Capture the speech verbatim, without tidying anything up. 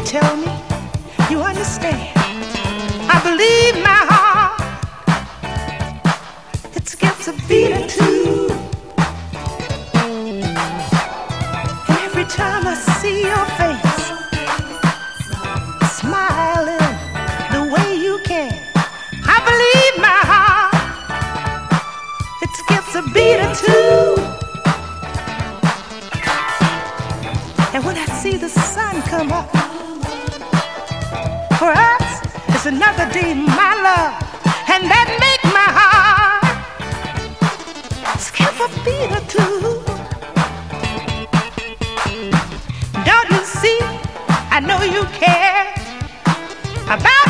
tell me you understand. I believe my heart, it skips a beat or two. And every time I see your face, smiling the way you can, I believe my heart, it skips a beat or two. And when I see the sun come up, for us, it's another day, my love, and that make my heart skip a beat or two. Don't you see, I know you care about